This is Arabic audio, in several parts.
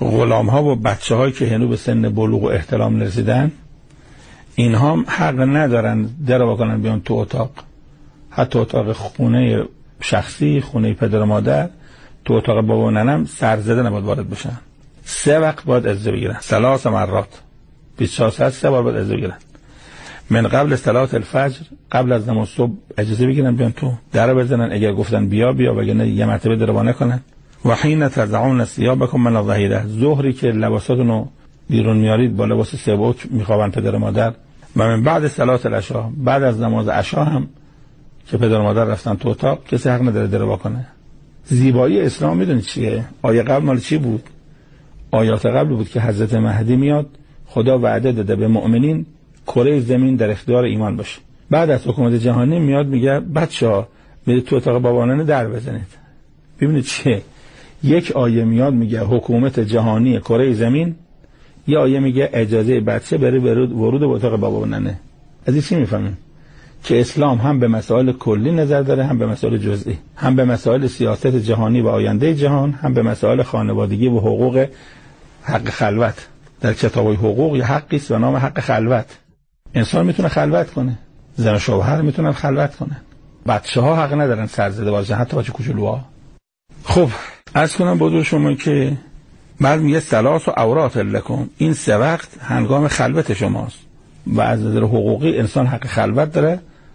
غلام ها و بچه هایی که هنوز به سن بلوغ و احتلام نرسیدن، اینها هم حق ندارن در واکنن بیان تو اتاق، حتی اتاق خونه شخصی، خونه پدر و مادر، تو اتاق بابا و ننم سرزده نباید وارد بشن. 3 وقت باید اجازه بگیرن، 3 مرات 24 ساعت 3 بار باید اجازه بگیرن. من قبل صلات الفجر، قبل از نماز صبح اجازه بگیرن بیان تو، در بزنن، اگر گفتن بیا بیا، وگرنه یه مرتبه دربانه کنن. و حین ترضعون ثیابکم من الظهیره، ظهری که لباساتون رو بیرون میارید با لباس سبک میخوابن پدر و مادر. و من بعد صلات العشاء، بعد از نماز عشا هم که پدر و مادر رفتن تو اتاق، کسی حق نداره دربا کنه. زیبایی اسلام میدونید چیه؟ آیه قبل مال چی بود؟ آیات قبل بود که حضرت مهدی میاد، خدا وعده داده به مؤمنین کره زمین در اختیار ایمان باشه. بعد از حکومت جهانی میاد میگه بچه‌ها برید تو اتاق بابانه در بزنید. ببینید چیه؟ یک آیه میاد میگه حکومت جهانی کره زمین، یه آیه میگه اجازه بچه بره ورود به اتاق بابا و ننه. از این چی میفهمیم؟ که اسلام هم به مسائل کلی نظر داره، هم به مسائل جزئی، هم به مسائل سیاست جهانی و آینده جهان، هم به مسائل خانوادگی و حقوق، حق خلوت. در کتاب حقوق یه حقی است به نام حق خلوت. انسان میتونه خلوت کنه، زن و شوهر میتونن خلوت کنن، بچه‌ها حق ندارن سرزده باشن، حتی بچه کوچولوها. خب عرض کنم بودور شما که بعد میگه ثلاث و عورات لکم، این 3 وقت هنگام خلوت شماست و از نظر حقوقی انسان حق خلوت داره.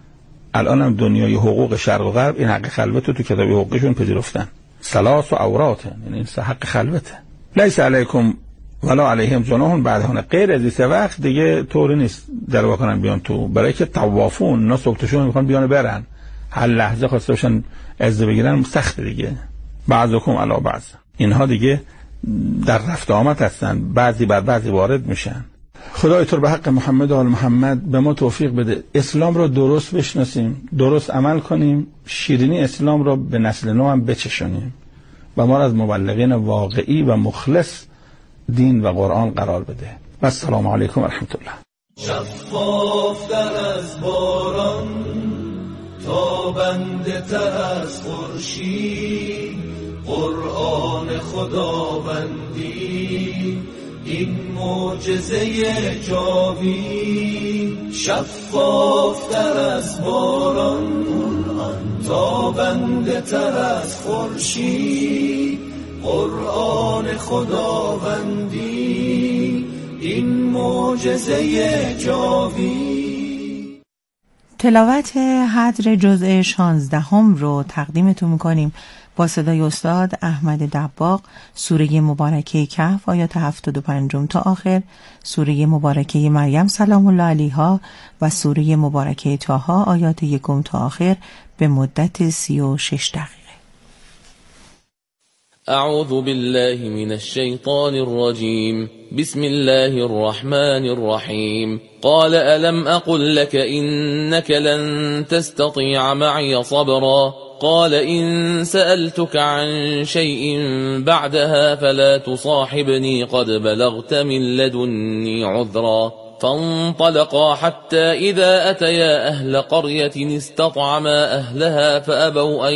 الان هم دنیای حقوق شرق و غرب این حق خلوت رو تو کتاب حقوقشون پذیرفتن. ثلاث و عورات، یعنی این حق خلوته. لیس علیکم ولا علیهم جناح بعدهن، غیر از این 3 وقت دیگه طوری نیست در واکنن بیان تو، برای که طوافون اینا سوکتشون میخوان بیان برن، هر لحظه خواسته باشن عزه بگیرن، سخت دیگه. بعضکم علی بعض، اینها دیگه در رفت آمد هستن، بعضی بر بعضی وارد میشن. خدای تو به حق محمد و آل محمد به ما توفیق بده اسلام رو درست بشناسیم، درست عمل کنیم، شیرینی اسلام رو به نسل نو هم بچشونیم و ما را از مبلغین واقعی و مخلص دین و قرآن قرار بده. و السلام علیکم و رحمت الله. شفاف در از باران، تابنده تر از خورشید، قرآن خداوندی این معجزه جاوید. شفاف تر از باران، تابنده تر از خورشید، قرآن خداوندی این معجزه جاوید. تلاوت حدر جزء 16 رو تقدیمتون میکنیم با صدای استاد احمد دباغ. سوره مبارکه کهف آیات 75 تا آخر، سوره مبارکه مریم سلام الله علیها و سوره مبارکه طه آیات 1 تا آخر به مدت 36 دقیقه. اعوذ بالله من الشیطان الرجیم. بسم الله الرحمن الرحیم. قال ألم أقل لك إنك لن تستطيع معي صبرا قال إن سألتك عن شيء بعدها فلا تصاحبني قد بلغت من لدني عذرا فانطلقا حتى إذا أتيا أهل قرية استطعما أهلها فأبوا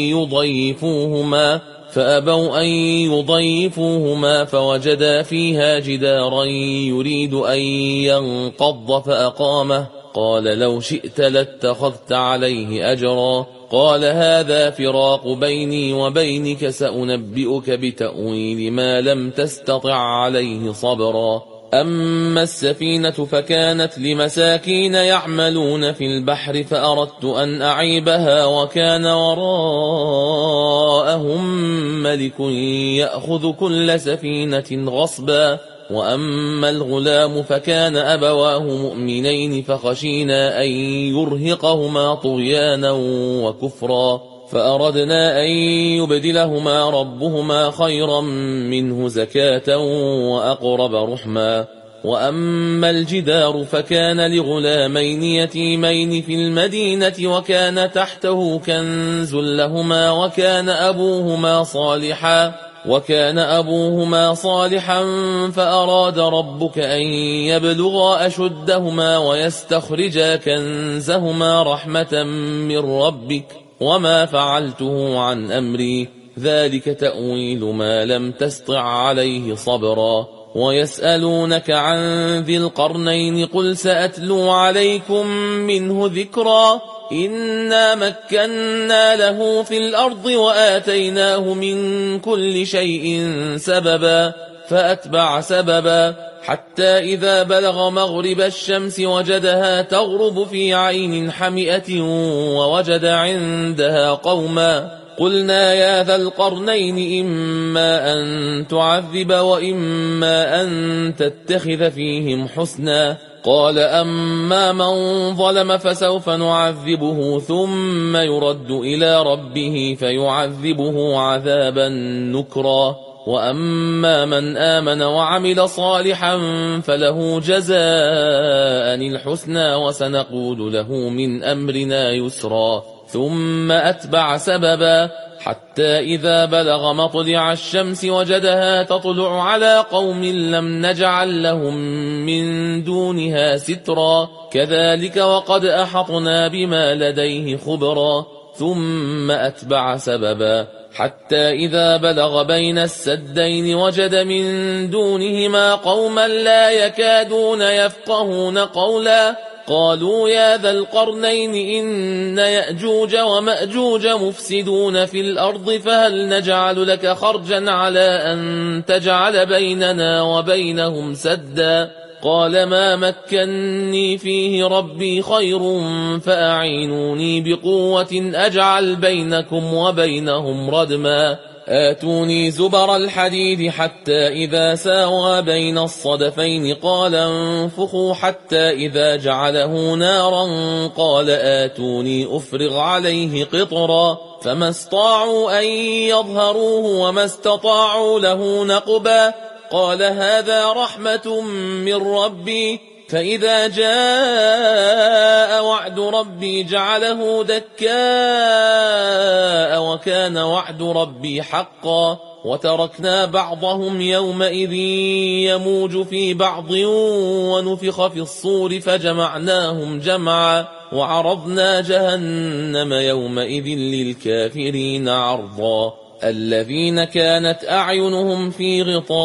أن يضيفوهما فوجدا فيها جدارا يريد أن ينقض فأقامه قال لو شئت لاتخذت عليه أجرا قال هذا فراق بيني وبينك سأنبئك بتأويل ما لم تستطع عليه صبرا أما السفينة فكانت لمساكين يعملون في البحر فأردت أن أعيبها وكان وراءهم ملك يأخذ كل سفينة غصبا وأما الغلام فكان أبواه مؤمنين فخشينا أن يرهقهما طغيانا وكفرا فأردنا أن يبدلهما ربهما خيرا منه زكاة وأقرب رحما وأما الجدار فكان لغلامين يتيمين في المدينة وكان تحته كنز لهما وكان أبوهما صالحا فأراد ربك أن يبلغا أشدهما ويستخرجا كنزهما رحمة من ربك وما فعلته عن أمري ذلك تأويل ما لم تسطع عليه صبرا ويسألونك عن ذي القرنين قل سأتلو عليكم منه ذكرا إنا مكنا له في الأرض وآتيناه من كل شيء سببا فأتبع سببا حتى إذا بلغ مغرب الشمس وجدها تغرب في عين حمئة ووجد عندها قوما قلنا يا ذا القرنين إما أن تعذب وإما أن تتخذ فيهم حسنا قال أما من ظلم فسوف نعذبه ثم يرد إلى ربه فيعذبه عذابا نكرا وأما من آمن وعمل صالحا فله جزاء الحسنى وسنقول له من أمرنا يسرا ثم أتبع سببا حتى إذا بلغ مطلع الشمس وجدها تطلع على قوم لم نجعل لهم من دونها سترا كذلك وقد أحطنا بما لديه خبرا ثم أتبع سببا حتى إذا بلغ بين السدين وجد من دونهما قوما لا يكادون يفقهون قولا قالوا يا ذا القرنين إن يأجوج ومأجوج مفسدون في الأرض فهل نجعل لك خرجا على أن تجعل بيننا وبينهم سدا قال ما مكني فيه ربي خير فأعينوني بقوة أجعل بينكم وبينهم ردما آتوني زبر الحديد حتى إذا ساوى بين الصدفين قال انفخوا حتى إذا جعله نارا قال آتوني أفرغ عليه قطرا فما استطاعوا أن يظهروه وما استطاعوا له نقبا قال هذا رحمة من ربي فإذا جاء وعد ربي جعله دكاء وكان وعد ربي حقا وتركنا بعضهم يومئذ يموج في بعض ونفخ في الصور فجمعناهم جمعا وعرضنا جهنم يومئذ للكافرين عرضا الذين كانت أعينهم في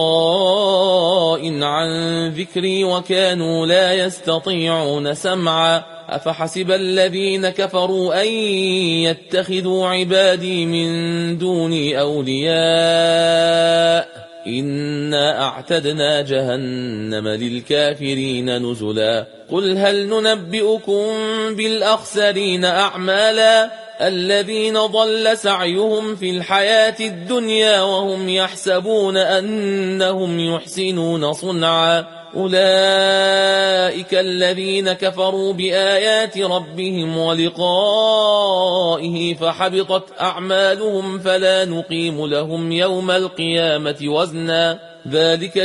غطاء عن ذكري وكانوا لا يستطيعون سمعا أفحسب الذين كفروا أن يتخذوا عبادي من دوني أولياء إنا أعتدنا جهنم للكافرين نزلا قل هل ننبئكم بالأخسرين أعمالا الذين ضل سعيهم في الحياة الدنيا وهم يحسبون أنهم يحسنون صنعا أولئك الذين كفروا بآيات ربهم ولقائه فحبطت أعمالهم فلا نقيم لهم يوم القيامة وزنا ذلك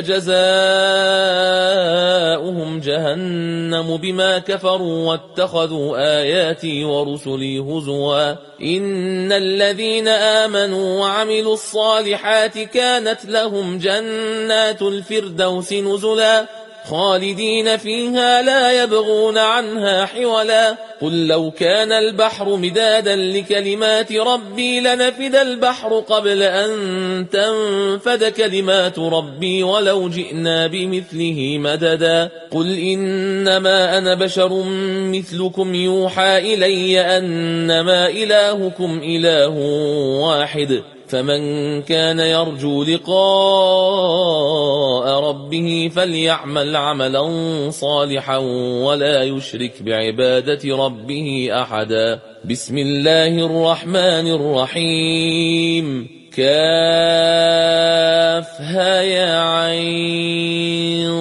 جزاؤهم جهنم بما كفروا واتخذوا آياتي ورسلي هزوا إن الذين آمنوا وعملوا الصالحات كانت لهم جنات الفردوس نزلا خالدين فيها لا يبغون عنها حولا قل لو كان البحر مدادا لكلمات ربي لنفد البحر قبل أن تنفد كلمات ربي ولو جئنا بمثله مددا قل إنما أنا بشر مثلكم يوحى إلي أنما إلهكم إله واحد فمن كان يرجو لقاء ربه فليعمل عملا صالحا ولا يشرك بعبادة ربه أحدا بسم الله الرحمن الرحيم كافها يا عين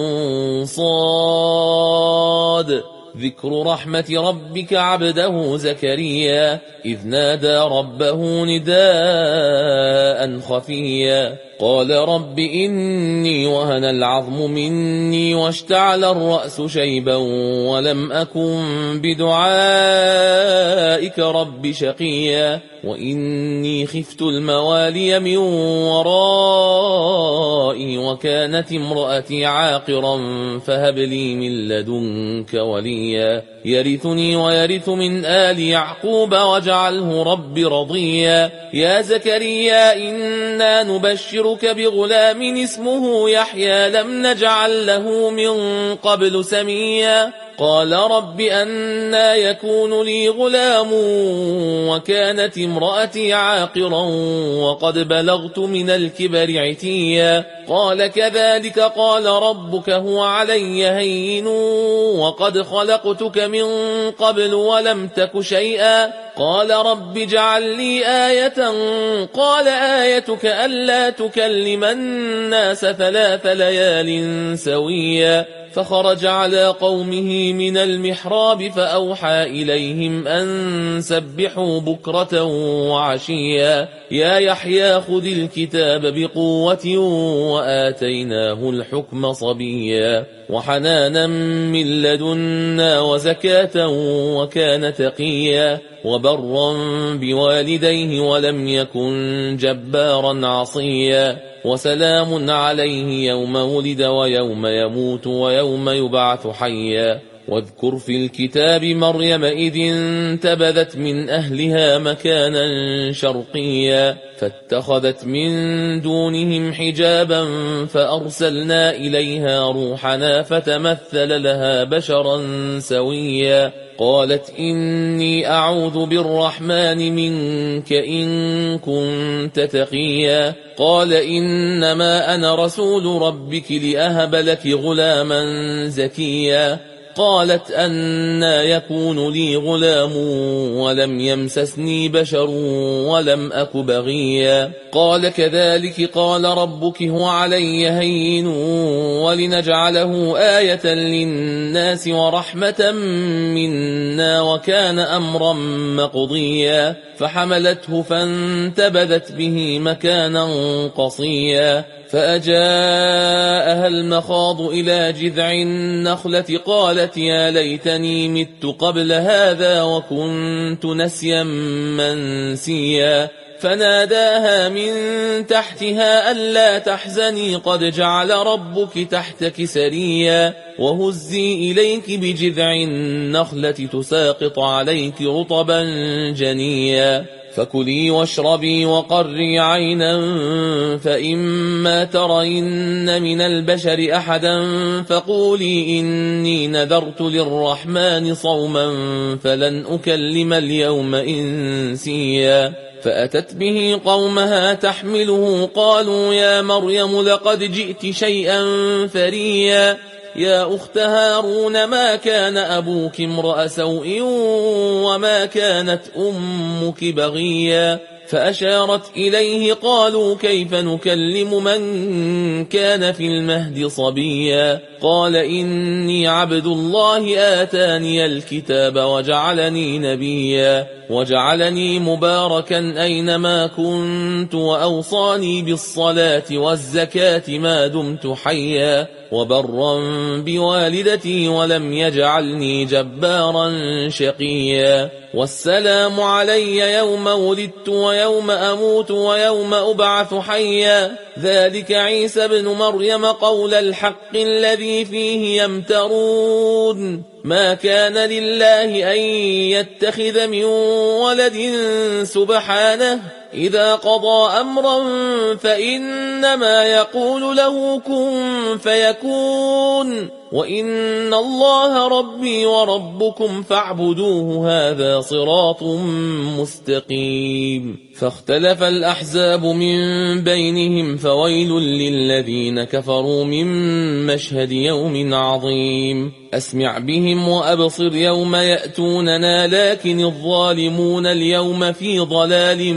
صاد ذكر رحمة ربك عبده زكريا إذ نادى ربه نداء خفيا قال رب إني وهن العظم مني واشتعل الرأس شيبا ولم أكن بدعائك رب شقيا وإني خفت الموالي من ورائي وكانت امرأتي عاقرا فهب لي من لدنك وليا يرثني ويرث من آل يعقوب واجعله رب رضيا يا زكريا إنا نبشرك بغلام اسمه يحيى لم نجعل له من قبل سميا قال رب أنى يكون لي غلام وكانت امرأتي عاقرا وقد بلغت من الكبر عتيا قال كذلك قال ربك هو علي هين وقد خلقتك من قبل ولم تك شيئا قال رب اجعل لي آية قال آيتك ألا تكلم الناس 3 ليال سويا فخرج على قومه من المحراب فأوحى إليهم أن سبحوا بكرة وعشيا يا يحيى خذ الكتاب بقوة وآتيناه الحكم صبيا وحنانا من لدنا وزكاة وكان تقيا وبرا بوالديه ولم يكن جبارا عصيا وسلام عليه يوم ولد ويوم يموت ويوم يبعث حيا واذكر في الكتاب مريم إذ انتبذت من أهلها مكانا شرقيا فاتخذت من دونهم حجابا فأرسلنا إليها روحنا فتمثل لها بشرا سويا قالت إني أعوذ بالرحمن منك إن كنت تقيا قال إنما أنا رسول ربك لأهب لك غلاما زكيا قالت أنى يكون لي غلام ولم يمسسني بشر ولم أك بغيا قال كذلك قال ربك هو علي هين ولنجعله آية للناس ورحمة منا وكان أمرا مقضيا فحملته فانتبذت به مكانا قصيا فأجاءها المخاض إلى جذع النخلة قالت يا ليتني مت قبل هذا وكنت نسيا منسيا فناداها من تحتها ألا تحزني قد جعل ربك تحتك سريا وهزي إليك بجذع النخلة تساقط عليك رطبا جنيا فكلي واشربي وقري عينا فإما ترين من البشر أحدا فقولي إني نذرت للرحمن صوما فلن أكلم اليوم إنسيا فأتت به قومها تحمله قالوا يا مريم لقد جئت شيئا فريا يا أخت هارون ما كان أبوك امرأ سوء وما كانت أمك بغيا فأشارت إليه قالوا كيف نكلم من كان في المهد صبيا قال إني عبد الله آتاني الكتاب وجعلني نبيا وجعلني مباركا أينما كنت وأوصاني بالصلاة والزكاة ما دمت حيا وبرا بوالدتي ولم يجعلني جبارا شقيا والسلام علي يوم ولدت ويوم أموت ويوم أبعث حيا ذلك عيسى بن مريم قول الحق الذي فيه يمترون ما كان لله أن يتخذ من ولد سبحانه إذا قضى أمرا فإنما يقول له كن فيكون وإن الله ربي وربكم فاعبدوه هذا صراط مستقيم فاختلف الأحزاب من بينهم فويل للذين كفروا من مشهد يوم عظيم أسمع بهم وأبصر يوم يأتوننا لكن الظالمون اليوم في ضلال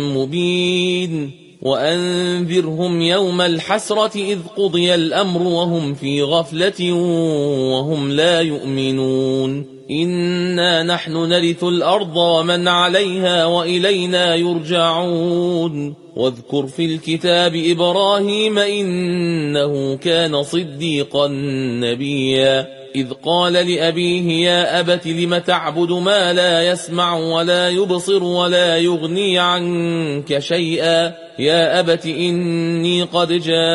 مبين وأنذرهم يوم الحسرة إذ قضي الأمر وهم في غفلة وهم لا يؤمنون إنا نحن نرث الأرض ومن عليها وإلينا يرجعون واذكر في الكتاب إبراهيم إنه كان صديقا نبيا إذ قال لأبيه يا أبت لم تعبد ما لا يسمع ولا يبصر ولا يغني عنك شيئا يا أبت إني قد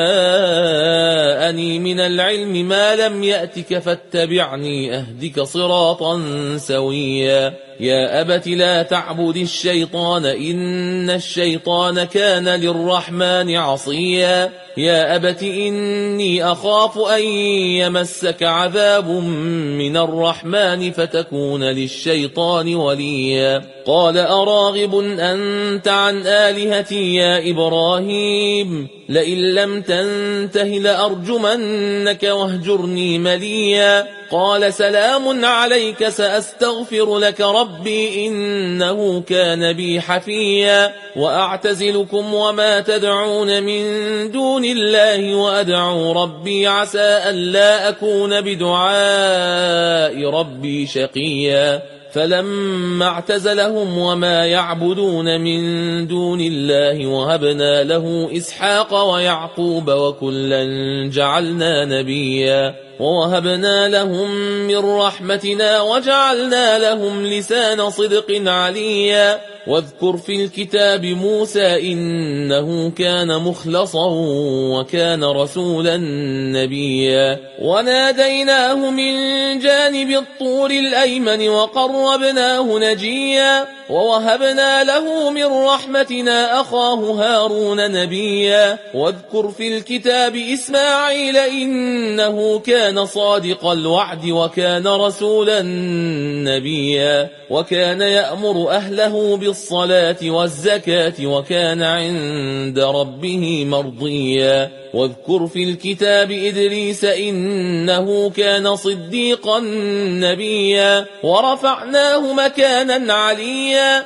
جاءني من العلم ما لم يأتك فاتبعني أهدك صراطا سويا يا أبت لا تعبد الشيطان إن الشيطان كان للرحمن عصيا يا أبت إني أخاف أن يمسك عذاب من الرحمن فتكون للشيطان وليا قال أراغب أنت عن آلهتي يا إبراهيم لئن لم تنته لأرجمنك واهجرني مليا قال سلام عليك سأستغفر لك ربي إنه كان بي حفيا وأعتزلكم وما تدعون من دون الله وأدعو ربي عسى ألا أكون بدعاء ربي شقيا فلما اعتزلهم وما يعبدون من دون الله وهبنا له إسحاق ويعقوب وكلا جعلنا نبيا ووهبنا لهم من رحمتنا وجعلنا لهم لسان صدق عليا واذكر في الكتاب موسى إنه كان مخلصا وكان رسولا نبيا وناديناه من جانب الطور الأيمن وقربناه نجيا ووهبنا له من رحمتنا أخاه هارون نبيا واذكر في الكتاب إسماعيل إنه كان صادق الوعد وكان رسولا نبيا وكان يأمر أهله بالصلاة والزكاة وكان عند ربه مرضيا واذكر في الكتاب إدريس إنه كان صديقا نبيا ورفعناه مكانا عليا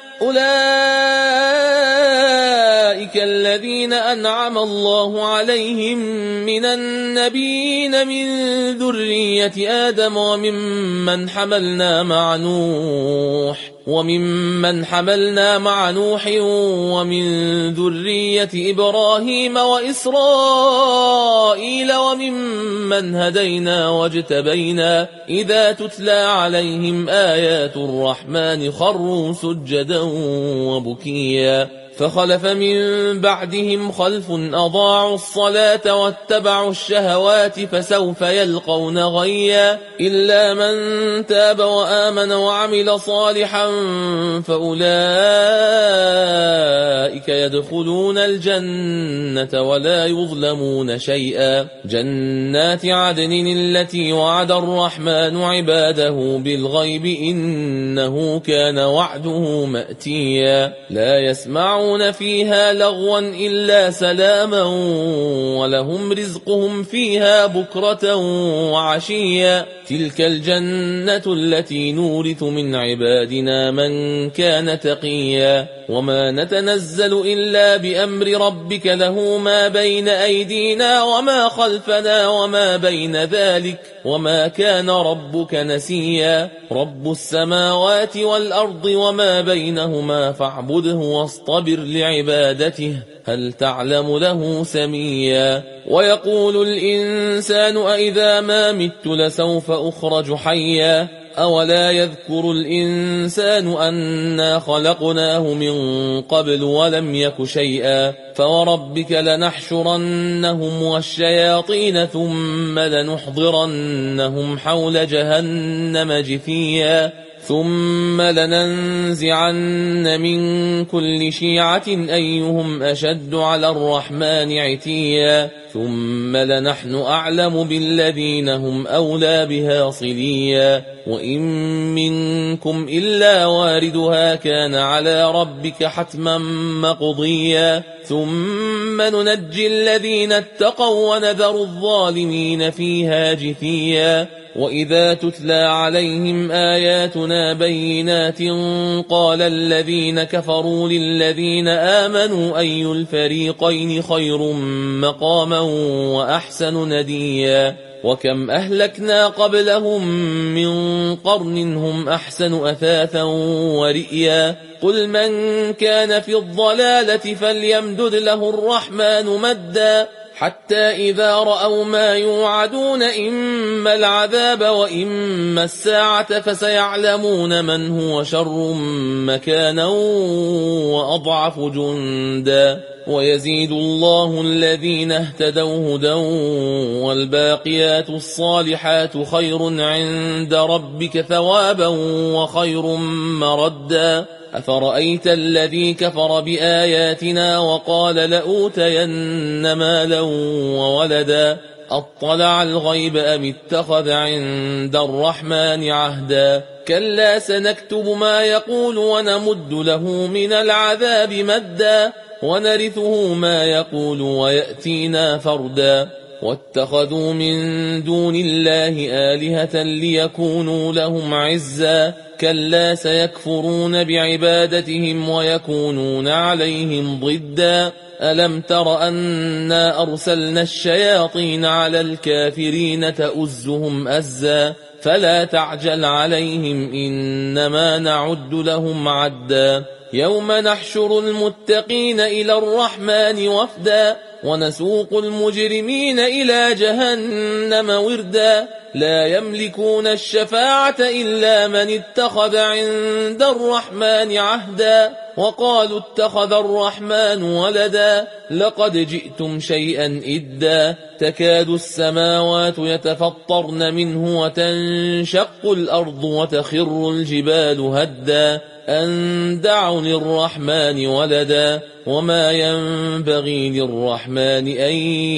أولئك الذين أنعم الله عليهم من النبيين من ذرية آدم وممن حملنا مع نوح ومن ذرية إبراهيم وإسرائيل وممن هدينا واجتبينا إذا تتلى عليهم آيات الرحمن خروا سجدا وبكيا فخلف من بعدهم خلف أضاعوا الصلاة واتبعوا الشهوات فسوف يلقون غيا إلا من تاب وآمن وعمل صالحا فأولئك يدخلون الجنة ولا يظلمون شيئا جنات عدن التي وعد الرحمن عباده بالغيب إنه كان وعده مأتيا لا يسمعون فيها لغوا إلا سلاما ولهم رزقهم فيها بكرة وعشيا تلك الجنة التي نورث من عبادنا من كان تقيا وما نتنزل إلا بأمر ربك له ما بين أيدينا وما خلفنا وما بين ذلك وما كان ربك نسيا رب السماوات والأرض وما بينهما فاعبده واصطبر لعبادته هل تعلم له سميا ويقول الإنسان أإذا ما مت لسوف أخرج حيا أولا يذكر الإنسان أنا خلقناه من قبل ولم يك شيئا فوربك لنحشرنهم والشياطين ثم لنحضرنهم حول جهنم جثيا ثم لننزعن من كل شيعة أيهم أشد على الرحمن عتيا ثم لنحن أعلم بالذين هم أولى بها صليا وإن منكم إلا واردها كان على ربك حتما مقضيا ثم ننجي الذين اتقوا ونذر الظالمين فيها جثيا وإذا تتلى عليهم آياتنا بينات قال الذين كفروا للذين آمنوا أي الفريقين خير مقاما وأحسن نديا وكم أهلكنا قبلهم من قرن هم أحسن أثاثا ورئيا قل من كان في الضلالة فليمدد له الرحمن مدا حتى إذا رأوا ما يوعدون إما العذاب وإما الساعة فسيعلمون من هو شر مكانا وأضعف جندا ويزيد الله الذين اهتدوا هدى والباقيات الصالحات خير عند ربك ثوابا وخير مردا أفرأيت الذي كفر بآياتنا وقال لأوتين مالا وولدا أطلع الغيب أم اتخذ عند الرحمن عهدا كلا سنكتب ما يقول ونمد له من العذاب مدا ونرثه ما يقول ويأتينا فردا واتخذوا من دون الله آلهة ليكونوا لهم عزا كلا سيكفرون بعبادتهم ويكونون عليهم ضدا ألم تر أنا أرسلنا الشياطين على الكافرين تؤزهم أزا فلا تعجل عليهم إنما نعد لهم عدا يوم نحشر المتقين إلى الرحمن وفدا ونسوق المجرمين إلى جهنم وردا لا يملكون الشفاعة إلا من اتخذ عند الرحمن عهدا وقالوا اتخذ الرحمن ولدا لقد جئتم شيئا إدا تكاد السماوات يتفطرن منه وتنشق الأرض وتخر الجبال هدا أن دعوا للرحمن ولدا وما ينبغي للرحمن أن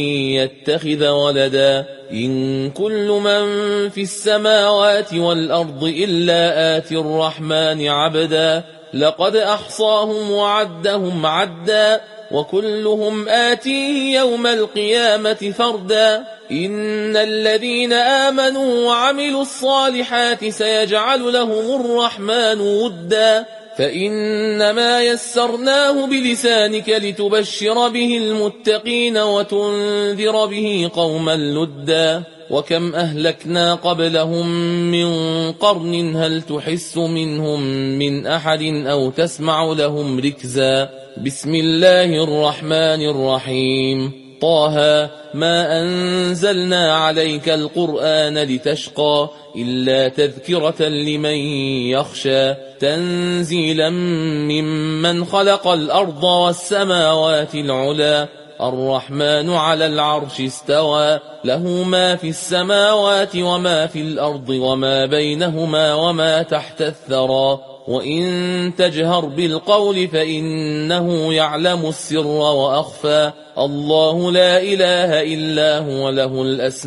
يتخذ ولدا إن كل من في السماوات والأرض إلا آتي الرحمن عبدا لقد أحصاهم وعدهم عدا وكلهم آتيه يوم القيامة فردا إن الذين آمنوا وعملوا الصالحات سيجعل لهم الرحمن ودا فإنما يسرناه بلسانك لتبشر به المتقين وتنذر به قوما لدا وكم أهلكنا قبلهم من قرن هل تحس منهم من أحد أو تسمع لهم ركزا بسم الله الرحمن الرحيم طه ما أنزلنا عليك القرآن لتشقى إلا تذكرة لمن يخشى تنزيلا ممن خلق الأرض والسماوات العلا الرحمن على العرش استوى له ما في السماوات وما في الأرض وما بينهما وما تحت الثرى وإن تجهر بالقول فإنه يعلم السر وأخفى الله لا إله إلا هو له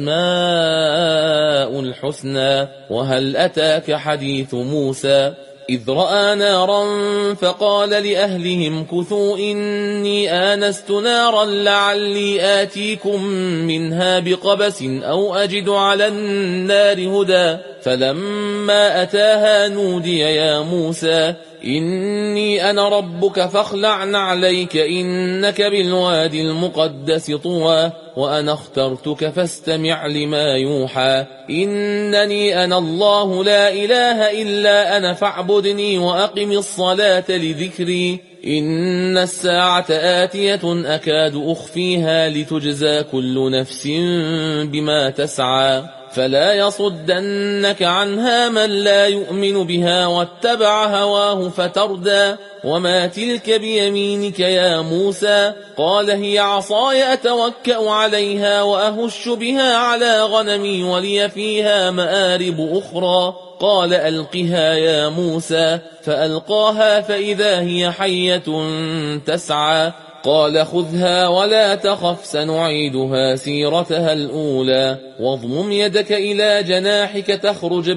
الأسماء الحسنى وهل أتاك حديث موسى إذ رأى نارا فقال لأهلهم كثوا إني آنست نارا لعلي آتيكم منها بقبس أو أجد على النار هدى فلما أتاها نودي يا موسى إني أنا ربك فاخلع نعليك إنك بالوادي المقدس طوى وأنا اخترتك فاستمع لما يوحى إنني أنا الله لا إله إلا أنا فاعبدني وأقم الصلاة لذكري إن الساعة آتية أكاد أخفيها لتجزى كل نفس بما تسعى فلا يصدنك عنها من لا يؤمن بها واتبع هواه فتردى وما تلك بيمينك يا موسى قال هي عصاي أتوكأ عليها وأهش بها على غنمي ولي فيها مآرب أخرى قال ألقها يا موسى فألقاها فإذا هي حية تسعى قال خذها ولا تخف سنعيدها سيرتها الأولى واضمم يدك إلى جناحك تخرج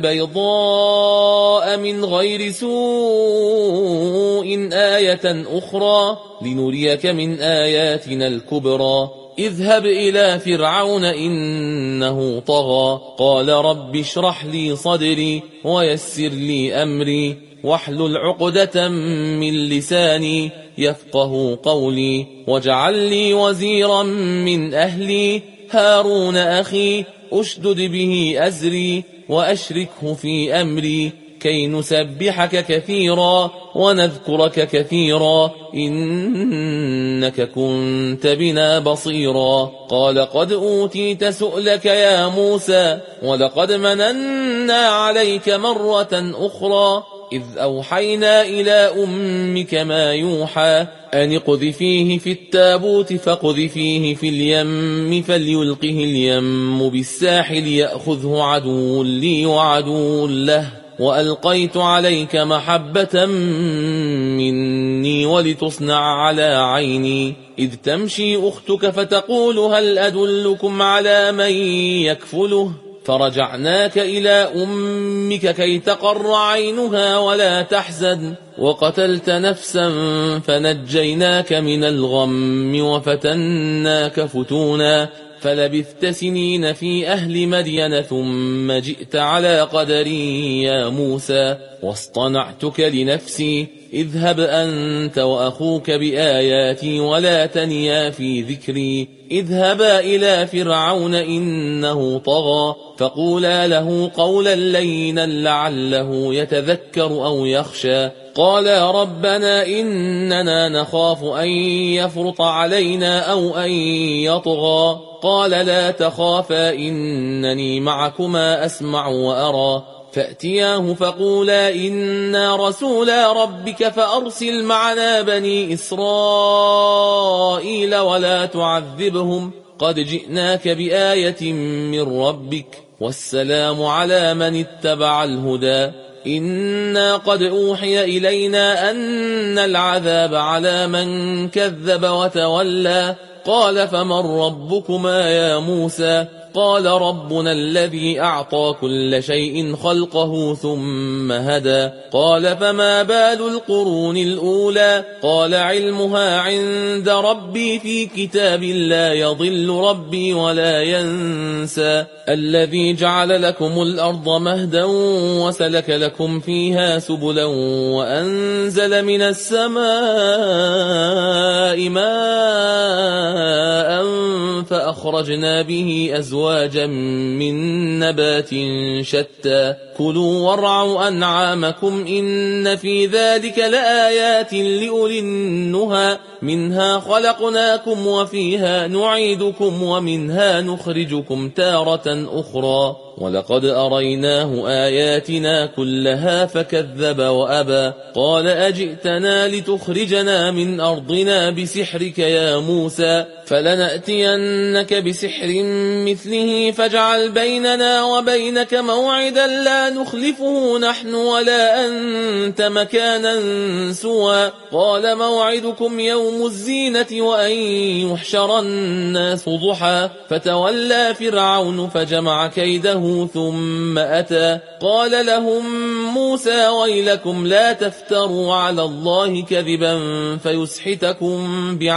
بيضاء من غير سوء آية أخرى لنريك من آياتنا الكبرى اذهب إلى فرعون إنه طغى قال رب اشرح لي صدري ويسر لي أمري واحلل عقدة من لساني يفقه قولي واجعل لي وزيرا من أهلي هارون أخي أشدد به أزري وأشركه في أمري كي نسبحك كثيرا ونذكرك كثيرا إنك كنت بنا بصيرا. قال قد أوتيت سؤلك يا موسى ولقد مننا عليك مرة أخرى إذ أوحينا إلى أمك ما يوحى أن اقذفيه في التابوت فاقذفيه في اليم فليلقه اليم بالساحل يأخذه عدو لي وعدو له وألقيت عليك محبة مني ولتصنع على عيني إذ تمشي أختك فتقول هل أدلكم على من يكفله فرجعناك إلى أمك كي تقر عينها ولا تحزن وقتلت نفسا فنجيناك من الغم وفتناك فتونا فلبثت سنين في أهل مدين ثم جئت على قدري يا موسى واصطنعتك لنفسي اذهب أنت وأخوك بآياتي ولا تنيا في ذكري اذهبا إلى فرعون إنه طغى فقولا له قولا لينا لعله يتذكر أو يخشى قالا ربنا إننا نخاف أن يفرط علينا أو أن يطغى قال لا تخافا إنني معكما أسمع وأرى فأتياه فقولا إنا رسولا ربك فأرسل معنا بني إسرائيل ولا تعذبهم قد جئناك بآية من ربك والسلام على من اتبع الهدى إنا قد أوحي إلينا أن العذاب على من كذب وتولى قال فمن ربكما يا موسى قال ربنا الذي أعطى كل شيء خلقه ثم هدى قال فما بال القرون الأولى قال علمها عند ربي في كتاب لا يضل ربي ولا ينسى الذي جعل لكم الأرض مهدا وسلك لكم فيها سبلا وأنزل من السماء ماء فأخرجنا به أزواجا من نبات شتى كلوا وارعوا أنعامكم إن في ذلك لآيات لأولي النهى منها خلقناكم وفيها نعيدكم ومنها نخرجكم تارة أخرى ولقد أريناه آياتنا كلها فكذب وأبى قال أجئتنا لتخرجنا من أرضنا بسحرك يا موسى فلنأتينك بسحر مثله فاجعل بيننا وبينك موعدا لا نخلفه نحن ولا أنت مكانا سوى قال موعدكم يوم الزينة وأن يحشر الناس ضحى فتولى فرعون فجمع كيده ثم أتى قال لهم موسى ويلكم لا تفتروا على الله كذبا فيسحتكم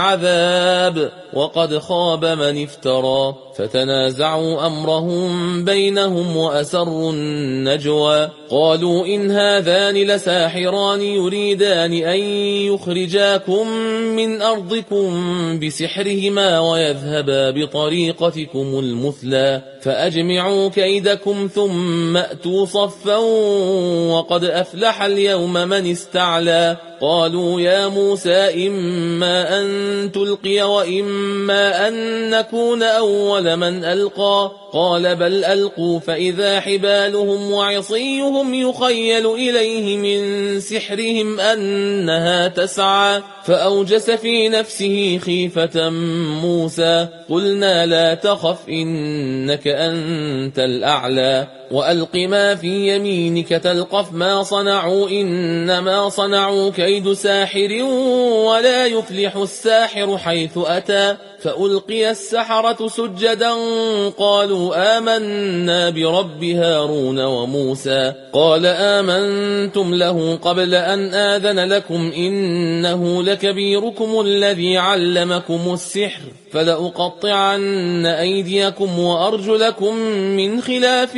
بعذاب وقد خاب من افترى فتنازعوا أمرهم بينهم وأسروا النجوى قالوا إن هذان لساحران يريدان أن يخرجاكم من أرضكم بسحرهما ويذهبا بطريقتكم المثلى فأجمعوا كيدكم ثم أتوا صفا وقد أفلح اليوم من استعلى قالوا يا موسى إما أن تلقي وإما أن نكون أول من ألقى قال بل ألقوا فإذا حبالهم وعصيهم يخيل إليه من سحرهم أنها تسعى فأوجس في نفسه خيفة موسى قلنا لا تخف إنك أنت الأعلى وألق ما في يمينك تلقف ما صنعوا إنما صنعوا كيد ساحر ولا يفلح الساحر حيث أتى فألقي السحرة سجدا قالوا آمنا برب هارون وموسى قال آمنتم له قبل أن آذن لكم إنه لكبيركم الذي علمكم السحر فلأقطعن أيديكم وأرجلكم من خلاف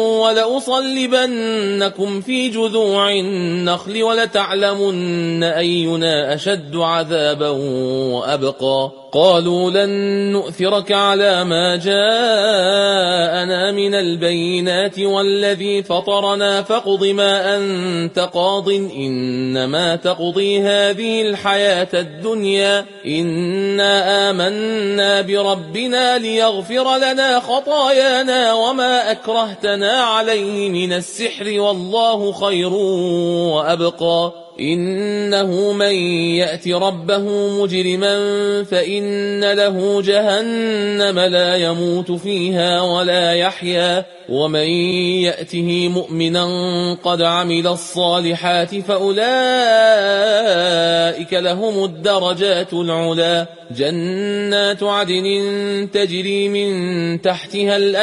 ولأصلبنكم في جذوع النخل ولتعلمن أينا أشد عذابا وأبقى وقالوا لن نؤثرك على ما جاءنا من البينات والذي فطرنا فاقض ما أنت قاض إنما تقضي هذه الحياة الدنيا إنا آمنا بربنا ليغفر لنا خطايانا وما أكرهتنا عليه من السحر والله خير وأبقى إنه من يأت ربه مجرما فإن له جهنم لا يموت فيها ولا يحيا ومن يأته مؤمنا قد عمل الصالحات فأولئك لهم الدرجات العلا جنات عدن تجري من تحتها الأنهار